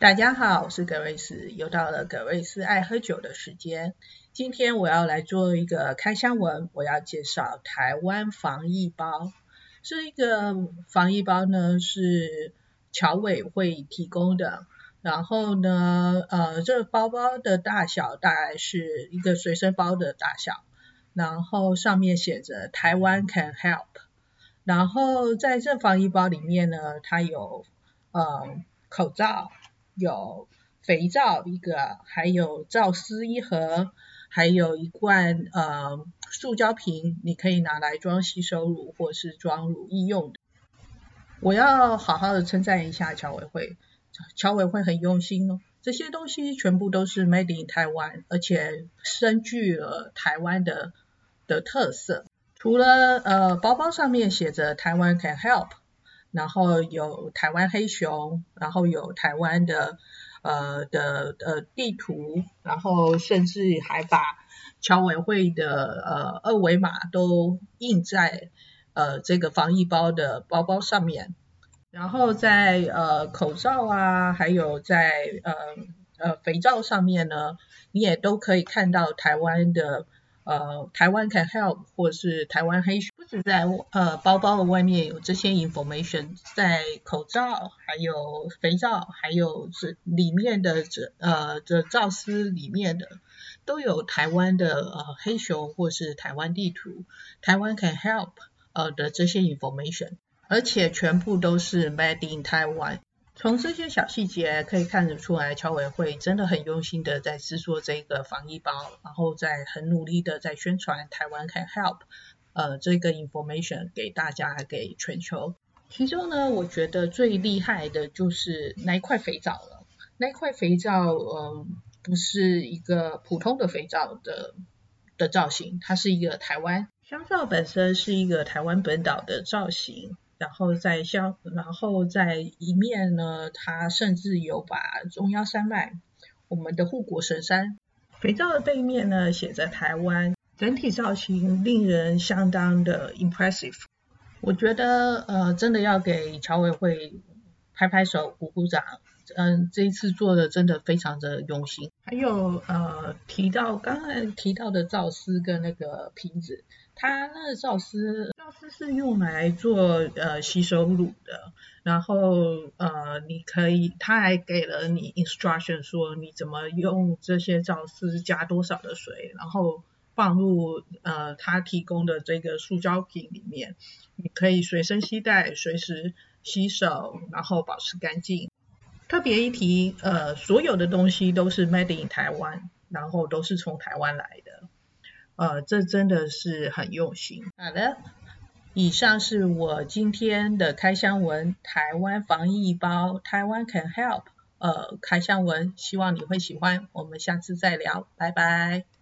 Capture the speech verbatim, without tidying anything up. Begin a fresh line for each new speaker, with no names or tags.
大家好，我是葛瑞斯，又到了葛瑞斯爱喝酒的时间。今天我要来做一个开箱文，我要介绍台湾防疫包。这一个防疫包呢是侨委会提供的，然后呢，呃，这个包包的大小大概是一个随身包的大小，然后上面写着台湾 can help。然后在这防疫包里面呢，它有呃口罩。有肥皂一个，还有皂丝一盒，还有一罐呃塑胶瓶，你可以拿来装吸收乳或是装乳液用的。我要好好的称赞一下侨委会，侨委会很用心哦，这些东西全部都是 made in 台湾，而且深具了台湾的的特色。除了呃包包上面写着台湾 can help，然后有台湾黑熊，然后有台湾的呃的呃地图，然后甚至还把侨委会的呃二维码都印在呃这个防疫包的包包上面，然后在呃口罩啊，还有在呃呃肥皂上面呢，你也都可以看到台湾的。呃，台湾 can help 或是台湾黑熊，不止在呃包包的外面有这些 information， 在口罩还有肥皂还有这里面的这呃这皂丝里面的都有台湾的呃黑熊或是台湾地图，台湾 can help 呃的这些 information， 而且全部都是 made in Taiwan。从这些小细节可以看得出来，侨委会真的很用心的在制作这个防疫包，然后在很努力的在宣传台湾 can help 呃这个 information 给大家给全球。其中呢，我觉得最厉害的就是那一块肥皂了。那一块肥皂呃不是一个普通的肥皂的的造型，它是一个台湾香皂本身是一个台湾本岛的造型。然后在香，然后在一面呢，它甚至有把中央山脉，我们的护国神山，肥皂的背面呢写着台湾，整体造型令人相当的 impressive。我觉得呃，真的要给侨委会拍拍手、鼓鼓掌。嗯，这一次做的真的非常的用心。还有呃，提到刚才提到的皂丝跟那个瓶子，它那个皂丝，皂丝是用来做呃吸收乳的。然后呃，你可以，它还给了你 instruction 说你怎么用这些皂丝，加多少的水，然后放入呃它提供的这个塑胶瓶里面，你可以随身携带，随时洗手，然后保持干净。特别一提，呃，所有的东西都是 made in 台湾，然后都是从台湾来的，呃，这真的是很用心。好的，以上是我今天的开箱文，台湾防疫包，台湾 can help，呃，开箱文，希望你会喜欢，我们下次再聊，拜拜。